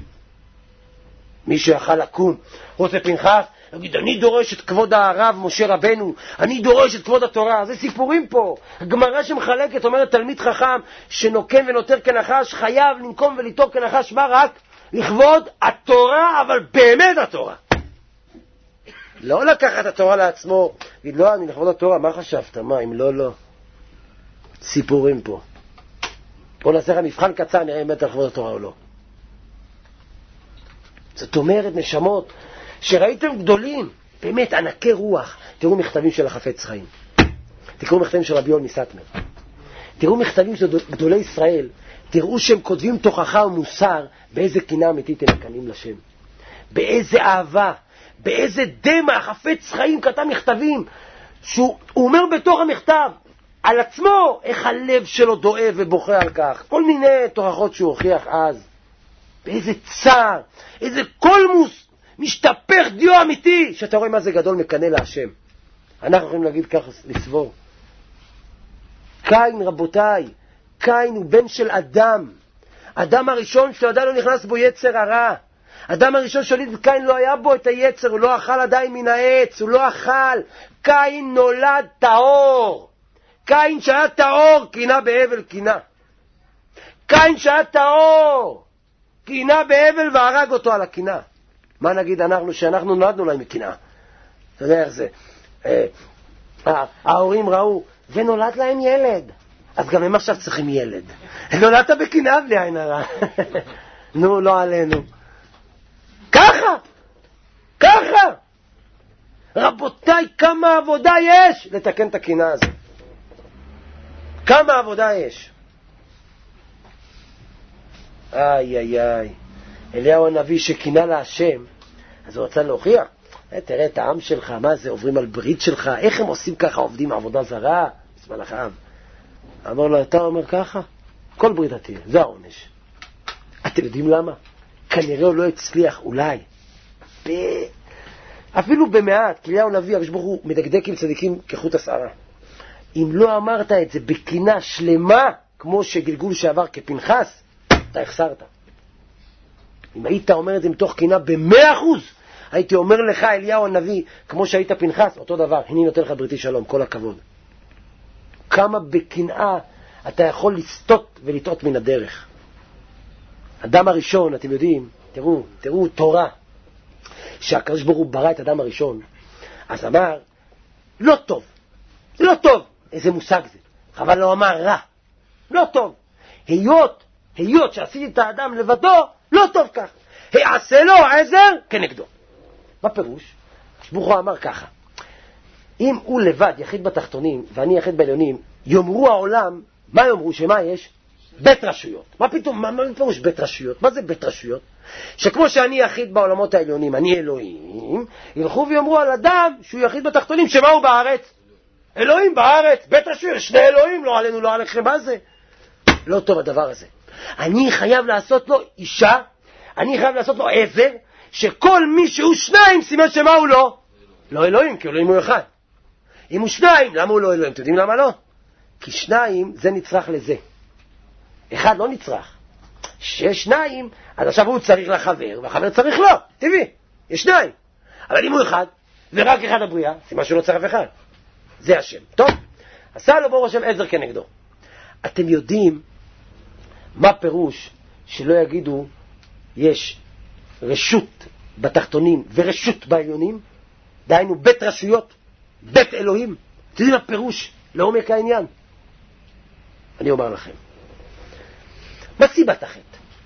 מי שיכל לקום, רוצה פנחס, להגיד, אני דורש את כבוד הרב משה רבנו, אני דורש את כבוד התורה. זה סיפורים פה. הגמרא שמחלקת, אומרת תלמיד חכם שנוקם ונותר כנחש, חייב לנקום וליטור כנחש, מה רק? לכבוד התורה, אבל באמת התורה. לא לקחת את התורה לעצמו, להגיד, לא, אני לכבוד התורה, מה חשבת? מה, אם לא, לא. סיפורים פה. בוא נעשה לך מבחן קצר, נראה אם באמת לכבוד התורה או לא. זאת אומרת, נשמות, שראיתם גדולים, באמת ענקי רוח. תראו מכתבים של החפץ חיים. תראו מכתבים של רבי יואל מסטמר. תראו מכתבים של גדולי ישראל. תראו שהם כותבים תוכחה ומוסר באיזה קינה אמיתית הם מקנים לשם. באיזה אהבה, באיזה דמה, החפץ חיים כתב מכתבים, שהוא אומר בתוך המכתב, על עצמו, איך הלב שלו דואב ובוכה על כך. כל מיני תוכחות שהוא הוכיח אז. באיזה צער, איזה קולמוס, משתפך דיו אמיתי, שאתה רואה מה זה גדול מקנה להשם. אנחנו יכולים להגיד ככה, לסבור. קין, רבותיי, קין הוא בן של אדם. אדם הראשון שלו עדיין לא נכנס בו יצר הרע. אדם הראשון שליד קין לא היה בו את היצר, הוא לא אכל עדיין מן העץ, הוא לא אכל. קין נולד טהור. קין שהיה טהור, קינה בהבל קינה. קין שהיה טהור, קינה בהבל והרג אותו על הקינה. מה נגיד אנחנו שאנחנו נולדנו להם מקינה? אתה יודע איך זה? אה, אה, ההורים ראו, ונולד להם ילד. אז גם הם עכשיו צריכים ילד. נולדת בקינה בלי עין הרע. נו, לא עלינו. ככה, ככה. רבותיי, כמה עבודה יש לתקן את הקינה הזאת. כמה עבודה יש. איי איי איי. אליהו הנביא שקינה להשם, אז הוא רצה להוכיח, תראה את העם שלך, מה זה, עוברים על ברית שלך, איך הם עושים ככה, עובדים עבודה זרה, סמל העם. אמר לו, אתה אומר ככה? כל ברית תהיה, זה העונש. אתם יודעים למה? כנראה הוא לא הצליח, אולי. ב... אפילו במעט, כי אליהו הנביא, הקדוש ברוך הוא מדקדק עם צדיקים כחוט השערה. אם לא אמרת את זה בקינה שלמה, כמו שגלגול שעבר כפנחס, אתה החסרת. אם היית אומר את זה מתוך קינה במאה אחוז, הייתי אומר לך אליהו הנביא, כמו שהיית פנחס, אותו דבר, הנה נותן לך בריתי שלום, כל הכבוד. כמה בקנאה אתה יכול לסטות ולטעות מן הדרך. אדם הראשון, אתם יודעים, תראו, תראו תורה, שהקדוש ברוך הוא ברא את אדם הראשון, אז אמר, לא טוב, לא טוב, איזה מושג זה, אבל לא אמר רע, לא טוב, היות, היות שעשיתי את האדם לבדו, לא טוב כך, העשה לו עזר כנגדו. מה פירוש? ברוך הוא אמר ככה, אם הוא לבד יחיד בתחתונים ואני יחיד בעליונים, יאמרו העולם, מה יאמרו? שמה יש? בית רשויות. מה פתאום? מה, מה פירוש בית רשויות? מה זה בית רשויות? שכמו שאני יחיד בעולמות העליונים, אני אלוהים, ילכו ויאמרו על אדם שהוא יחיד בתחתונים, שמה הוא בארץ? אלוהים בארץ, בית רשויות, שני אלוהים, לא עלינו, לא עליכם, מה זה? לא טוב הדבר הזה. אני חייב לעשות לו אישה, אני חייב לעשות לו עזר, שכל מי שהוא שניים, סימן שמה הוא לא? לא אלוהים, כי אלוהים הוא אחד. אם הוא שניים, למה הוא לא אלוהים? אתם יודעים למה לא? כי שניים זה נצרך לזה. אחד לא נצרך. שיש שניים, אז עכשיו הוא צריך לחבר, והחבר צריך לו. טבעי, יש שניים. אבל אם הוא אחד, ורק אחד הבריאה, סימן שהוא לא צריך אחד. זה השם. טוב? עשה לו ברוך השם עזר כנגדו. אתם יודעים מה פירוש שלא יגידו יש רשות בתחתונים ורשות בעליונים? דהיינו בית רשויות, בית אלוהים. אתם יודעים הפירוש לעומק העניין? אני אומר לכם. מה סיבת החטא?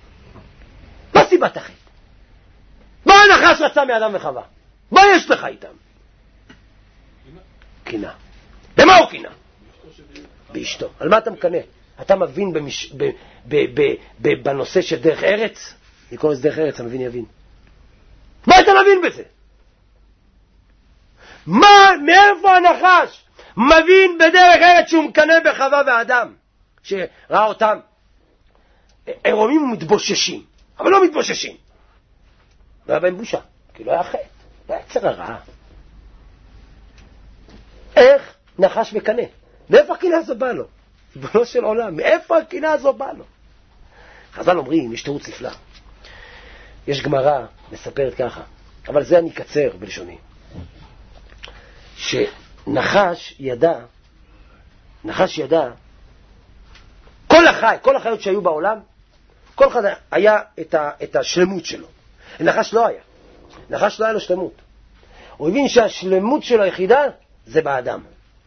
מה סיבת החטא? מה הנחש רצה מאדם וחווה? מה יש לך איתם? קינה. במה הוא קינה? באשתו. על מה אתה מקנה? אתה מבין במש... ב... ב... ב... ב... בנושא של דרך ארץ? לקרוא לזה דרך ארץ, המבין יבין. מה אתה מבין בזה? מה, מאיפה הנחש מבין בדרך ארץ שהוא מקנה בחווה ואדם? שראה אותם עירומים ומתבוששים, אבל לא מתבוששים. לא היה בהם בושה, כי לא היה חטא, לא היה יצר הרע. איך נחש מקנא? מאיפה הקנאה הזו בא לו? ריבונו של עולם, מאיפה הקנאה הזו בא לו? חז"ל אומרים, יש תירוץ נפלא. יש גמרא מספרת ככה, אבל זה אני אקצר בלשוני. שנחש ידע, נחש ידע, כל החי, כל החיות שהיו בעולם, כל אחד היה את, ה, את השלמות שלו. נחש לא היה. נחש לא היה לו שלמות. הוא הבין שהשלמות שלו היחידה זה באדם.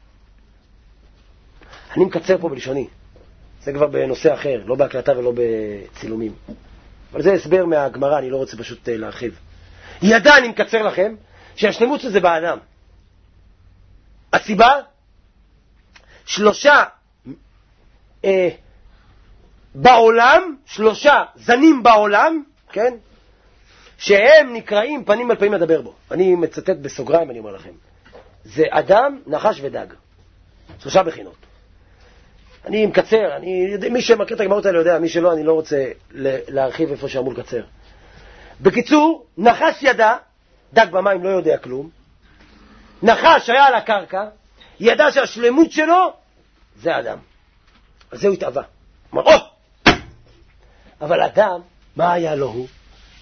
אני מקצר פה בלשוני. זה כבר בנושא אחר, לא בהקלטה ולא בצילומים. אבל זה הסבר מהגמרא, אני לא רוצה פשוט להרחיב. ידע, אני מקצר לכם, שהשלמות של זה באדם. הסיבה, שלושה אה, בעולם, שלושה זנים בעולם, כן? שהם נקראים פנים על פנים לדבר בו. אני מצטט בסוגריים, אני אומר לכם. זה אדם, נחש ודג. שלושה בחינות. אני מקצר, אני, מי שמכיר את הגמרות האלה יודע, מי שלא, אני לא רוצה להרחיב איפה שאמור לקצר. בקיצור, נחש ידע, דג במים לא יודע כלום, נחש היה על הקרקע, ידע שהשלמות שלו זה אדם. אז זה הוא התאווה. אמר, או! אבל אדם, מה היה לו הוא?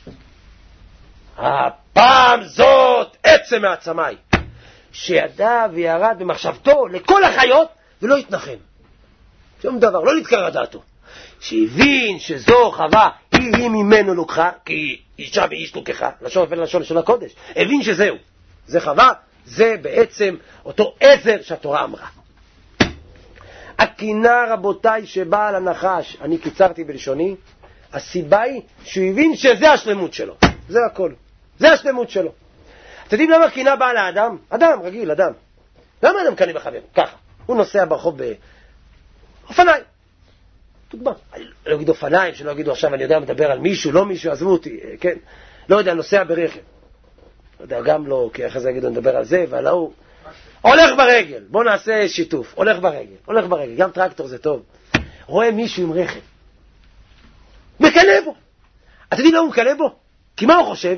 הפעם זאת עצם מעצמי, שידע וירד במחשבתו לכל החיות ולא התנחם. שום דבר, לא נתקרא דעתו. שהבין שזו חווה, היא היא ממנו לוקחה, כי אישה ואיש לוקחה, לשון אפל לשון של הקודש. הבין שזהו. זה חווה, זה בעצם אותו עזר שהתורה אמרה. הקינה רבותיי שבאה על הנחש, אני קיצרתי בלשוני, הסיבה היא שהוא הבין שזה השלמות שלו. זה הכל. זה השלמות שלו. אתם יודעים למה הקינה באה לאדם? אדם, רגיל, אדם. למה אדם קנה בחבר? ככה. הוא נוסע ברחוב באופניים. דוגמה. לא יגידו אופניים, שלא יגידו עכשיו אני יודע מדבר על מישהו, לא מישהו, עזבו אותי, כן? לא יודע, נוסע ברכב. לא יודע, גם לא, כי אחרי זה יגידו נדבר על זה ועל ההוא. הולך ברגל. בוא נעשה שיתוף. הולך ברגל. הולך ברגל. גם טרקטור זה טוב. רואה מישהו עם רכב. מקנה בו. אתם יודעים למה הוא מקנה בו? כי מה הוא חושב?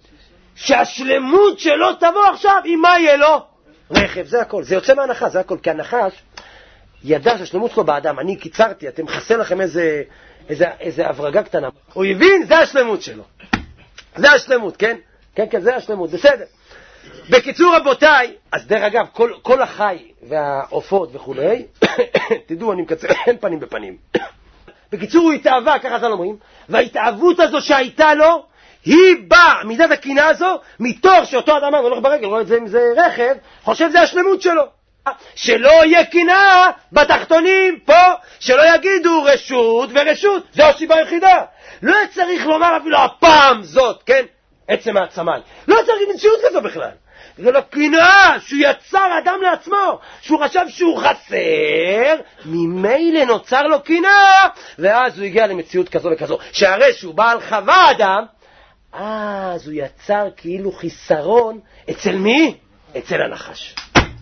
שהשלמות שלו תבוא עכשיו, עם מה יהיה לו? רכב, זה הכל. זה יוצא מהנחש, זה הכל. כי הנחש ידע שהשלמות שלו באדם. אני קיצרתי, אתם חסר לכם איזה, איזה, איזה הברגה קטנה. הוא הבין, זה השלמות שלו. זה השלמות, כן? כן, כן, זה השלמות, בסדר. בקיצור רבותיי, אז דרך אגב, כל, כל החי והעופות וכולי, תדעו, אני מקצר, אין פנים בפנים. בקיצור, הוא התאהבה, ככה אתם אומרים, וההתאהבות הזו שהייתה לו, היא באה, מידת הקינה הזו, מתוך שאותו אדם הולך ברגל, רואה את זה אם זה רכב, חושב זה השלמות שלו. שלא יהיה קינה בתחתונים פה, שלא יגידו רשות ורשות, זו הסיבה היחידה. לא צריך לומר אפילו הפעם זאת, כן? עצם העצמי. לא צריך מציאות כזו בכלל. זה לא קינה, שהוא יצר אדם לעצמו, שהוא חשב שהוא חסר, ממילא נוצר לו קינה, ואז הוא הגיע למציאות כזו וכזו. שהרי שהוא בעל חווה אדם, אז הוא יצר כאילו חיסרון אצל מי? אצל הנחש.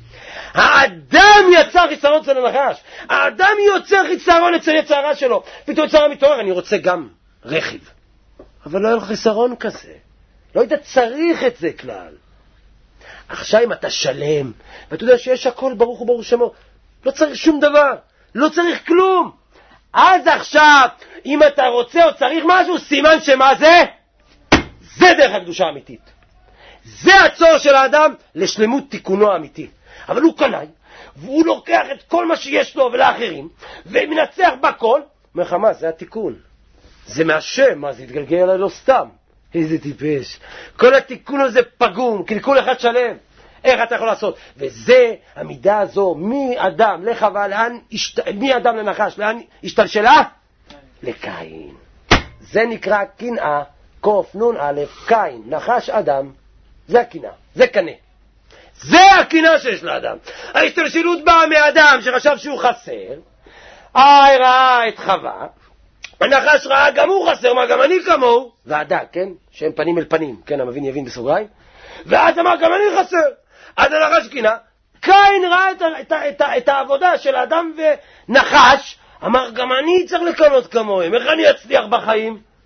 האדם יצר חיסרון אצל הנחש. האדם יוצר חיסרון אצל יצר הרע שלו. פתאום יצר המתעורר, אני רוצה גם רכב. אבל לא היה לו חיסרון כזה. לא היית צריך את זה כלל. עכשיו אם אתה שלם, ואתה יודע שיש הכל ברוך וברוך שמו, לא צריך שום דבר, לא צריך כלום. אז עכשיו, אם אתה רוצה או צריך משהו, סימן שמה זה? זה דרך הקדושה האמיתית. זה הצור של האדם לשלמות תיקונו האמיתי. אבל הוא קנאי, והוא לוקח את כל מה שיש לו ולאחרים, ומנצח בכל. אומר לך, מה, זה התיקון. זה מהשם, מה, זה התגלגל עליי לא סתם. איזה טיפש. כל התיקון הזה פגום, קלקול אחד שלם. איך אתה יכול לעשות? וזה, המידה הזו, מאדם לחווה, לאן, מאדם לנחש, לאן השתלשלה? לקין. זה נקרא קנאה, קוף, נון א', קין, נחש אדם. זה הקנאה, זה קנה. זה הקנאה שיש לאדם. ההשתלשלות באה מאדם שחשב שהוא חסר, איי ראה את חווה, הנחש ראה גם הוא חסר, מה גם אני כמוהו, והדג, כן? שהם פנים אל פנים, כן, המבין יבין בסוגריים, ואז אמר גם אני חסר, אז הנחש קנאה, קין ראה את, את, את, את העבודה של האדם ונחש, אמר גם אני צריך לקנות כמוהם, איך אני אצליח בחיים?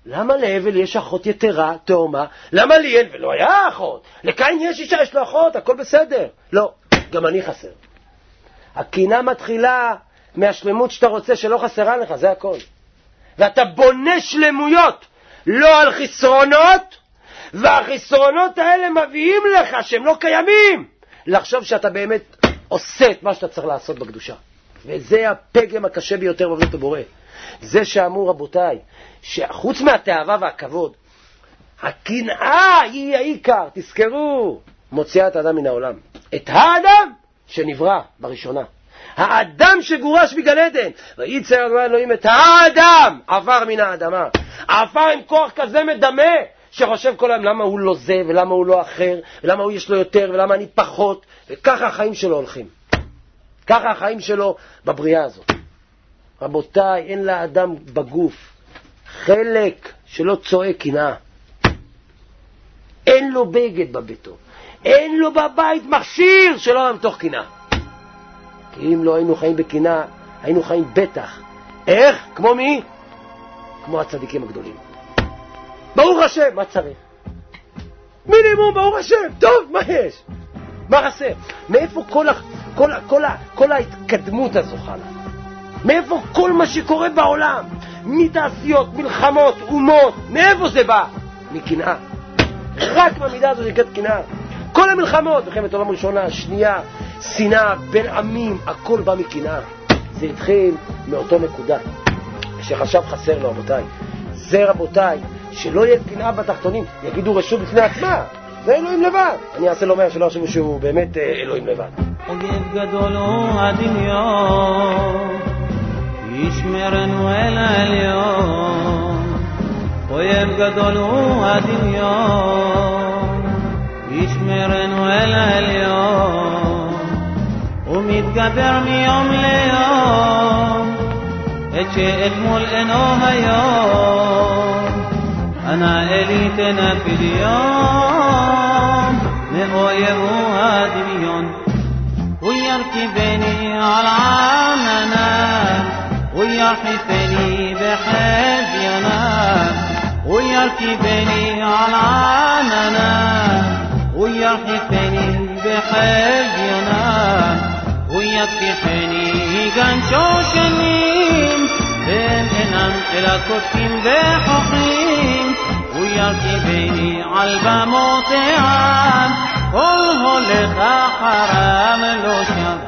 למה להבל יש אחות יתרה, תאומה? למה לי אין ולא היה אחות? לקין יש אישה, יש לו אחות, הכל בסדר. לא, גם אני חסר. הקינה מתחילה מהשלמות שאתה רוצה שלא חסרה לך, זה הכל. ואתה בונה שלמויות, לא על חסרונות, והחסרונות האלה מביאים לך שהם לא קיימים. לחשוב שאתה באמת עושה את מה שאתה צריך לעשות בקדושה. וזה הפגם הקשה ביותר בעבודת הבורא. זה שאמרו רבותיי, שחוץ מהתאווה והכבוד, הקנאה היא העיקר, תזכרו, מוציאה את האדם מן העולם. את האדם שנברא בראשונה. האדם שגורש בגן עדן. וייצר אדוני אלוהים את האדם, עבר מן האדמה. עבר עם כוח כזה מדמה, שחושב כל היום למה הוא לא זה, ולמה הוא לא אחר, ולמה הוא יש לו יותר, ולמה אני פחות. וככה החיים שלו הולכים. ככה החיים שלו בבריאה הזאת. רבותיי, אין לאדם בגוף חלק שלא צועק קנאה. אין לו בגד בביתו. אין לו בבית מכשיר שלא מתוך קנאה. כי אם לא היינו חיים בקנאה, היינו חיים בטח. איך? כמו מי? כמו הצדיקים הגדולים. ברוך השם, מה צריך? מינימום, ברוך השם. טוב, מה יש? מה חסר? מאיפה כל, ה, כל, ה, כל, ה, כל ההתקדמות הזו חלה? מאיפה כל מה שקורה בעולם? מתעשיות, מלחמות, אומות, מאיפה זה בא? מקנאה. רק במידה הזו נקראת קנאה. כל המלחמות, מלחמת העולם הראשונה, השנייה, שנאה, בין עמים, הכל בא מקנאה. זה התחיל מאותו נקודה שחשב חסר לו, רבותיי. זה רבותיי, שלא יהיה קנאה בתחתונים, יגידו רשות בפני עצמה. זה אלוהים לבד. אני אעשה לו אומר שלא חשבו שהוא באמת אלוהים לבד. אויב גדול הוא הדמיון, ישמרנו אל העליון. אויב גדול הוא הדמיון, ישמרנו אל העליון. ומתגבר מיום ליום את שאתמול אינו היום. אנא אלי תנפיל יום מאויבו הדמיון. הוא ירכיבני על עננה, הוא ירחיפני בחזיונה. הוא ירכיבני על עננה, הוא ירחיפני בחזיונה. הוא יתקיפני גן שושנים, בין אינם אלא קודקים וחוכים. הוא ירכיבני על במות העם, כל הולך אחריו לא שם.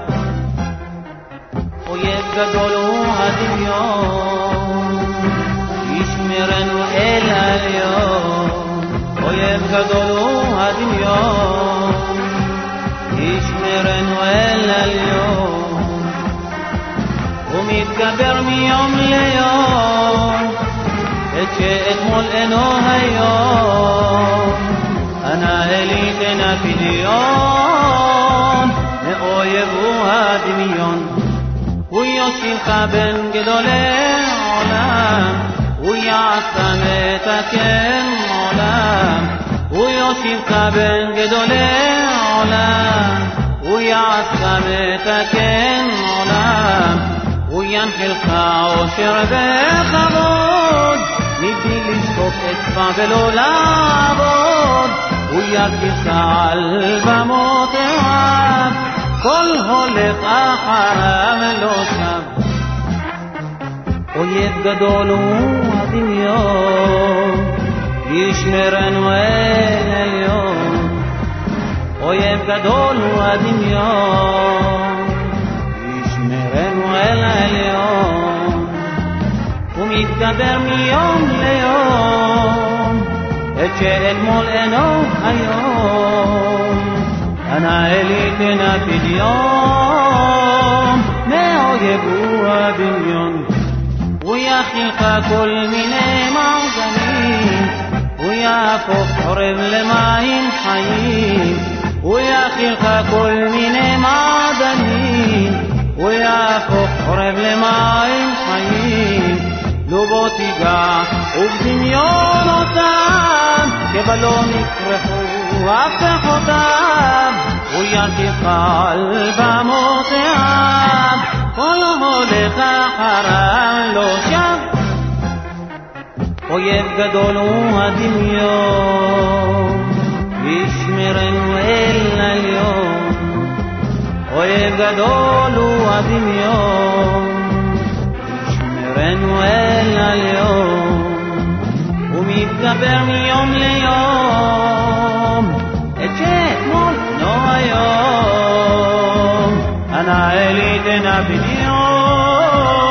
אויב גדול הוא הדמיון, ישמרנו אל העליון. אויב גדול הוא הדמיון, ישמרנו אל העליון. ומתגבר מיום ליום את שאתמול אינו היום. אנא אלי תנפיל יום מאויבו הדמיון. הוא יושיבך בין גדולי עולם, הוא יעשה מתקן עולם. הוא יושיבך בין גדולי עולם, הוא יעשה מתקן עולם. הוא ינחילך עושר וכבוד, מבלי לשקוף אצבע ולא לעבוד. הוא ירכיבך על במות העם, כל הולך אחריו לא שם. אויב גדול הוא הדמיון, ישמרנו אל העליון. אויב גדול הוא הדמיון, ישמרנו אל העליון. ומתגבר מיום ליום את שאתמול אינו היום. אנא אלי תנפיל יום מאויבו הדמיון. הוא יכילך כל מיני מעגלים, הוא יהפוך עורב למים חיים. הוא יכילך כל מיני מעדנים, הוא יהפוך עורב למים חיים. לו בוא תיגע ובדמיון אותם, כבלון יקרחו הפך אותם. הוא ירכיבך על במות העם, כל הולך אחריו לא שם. אויב גדול הוא הדמיון, ישמרנו אל עליון. אויב גדול הוא הדמיון, ישמרנו אל עליון. ומתגבר מיום ליום, את שאתמול לא היום, הנאה ליתן הבניון.